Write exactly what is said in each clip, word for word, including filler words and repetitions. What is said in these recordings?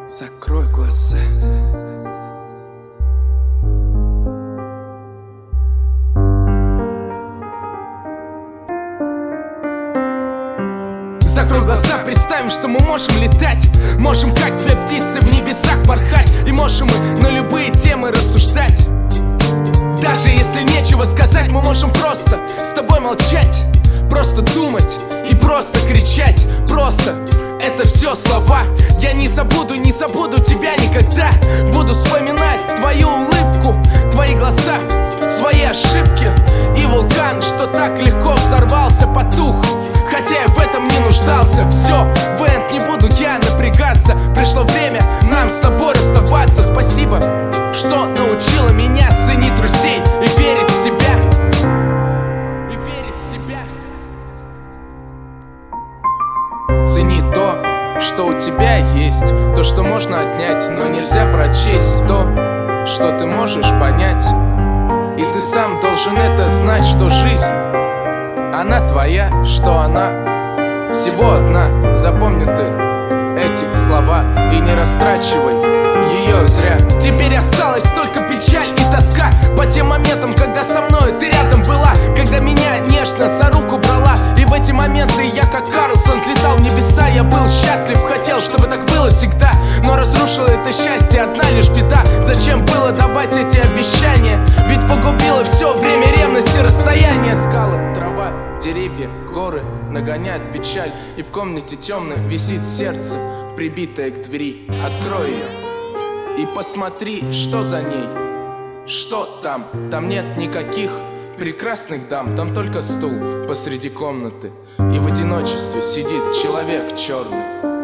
Закрой глаза. Закрой глаза, представим, что мы можем летать. Можем, как две птицы, в небесах порхать. И можем мы на любые темы рассуждать. Даже если нечего сказать, мы можем просто с тобой молчать. Просто думать и просто кричать. Просто это все слова. Я не забуду, не забуду тебя никогда. Буду вспоминать твою улыбку, твои глаза, свои ошибки. И вулкан, что так легко взорвался, потух, хотя я в этом не нуждался. Все, Вент, не буду я напрягаться. Пришло время нам с тобой расставаться. Спасибо, что научила меня ценить друзей и верить в себя. И верить в себя. Цени то, что у тебя есть, то, что можно отнять, но нельзя прочесть. То, что ты можешь понять. И ты сам должен это знать, что жизнь, она твоя, что она всего одна. Запомни ты эти слова и не растрачивай ее зря. Теперь осталась только печаль и тоска по тем моментам, когда со мной ты рядом была, когда меня нежно за руку брала. И в эти моменты я, как Карлсон, взлетал в небеса. Я был счастлив, хотел, чтобы так было всегда. Но разрушило это счастье одна лишь беда. Зачем было давать эти обещания? Ведь погубило все время ревности, расстояние. Скалы, трава, деревья, горы нагоняют печаль. И в комнате темно висит сердце, прибитое к двери. Открой ее и посмотри, что за ней. Что там? Там нет никаких прекрасных дам. Там только стул посреди комнаты, и в одиночестве сидит человек черный.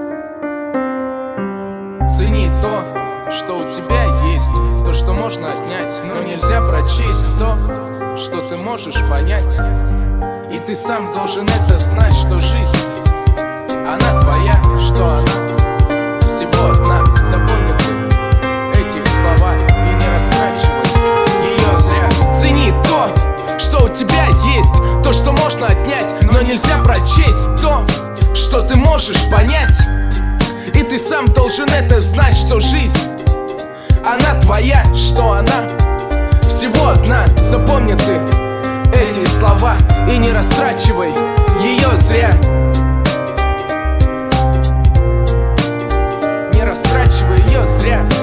Цени то, что у тебя есть, то, что можно отнять, но нельзя прочесть. То, что ты можешь понять. И ты сам должен это знать, что жизнь, она твоя, что она всего одна. Запомни ты эти слова и не растрачивай ее зря. Цени то, что у тебя есть, то, что можно отнять, но нельзя прочесть. То, что ты можешь понять. И ты сам должен это знать, что жизнь, она твоя, что она всего одна. Запомни ты эти слова и не растрачивай ее зря. Не растрачивай ее зря.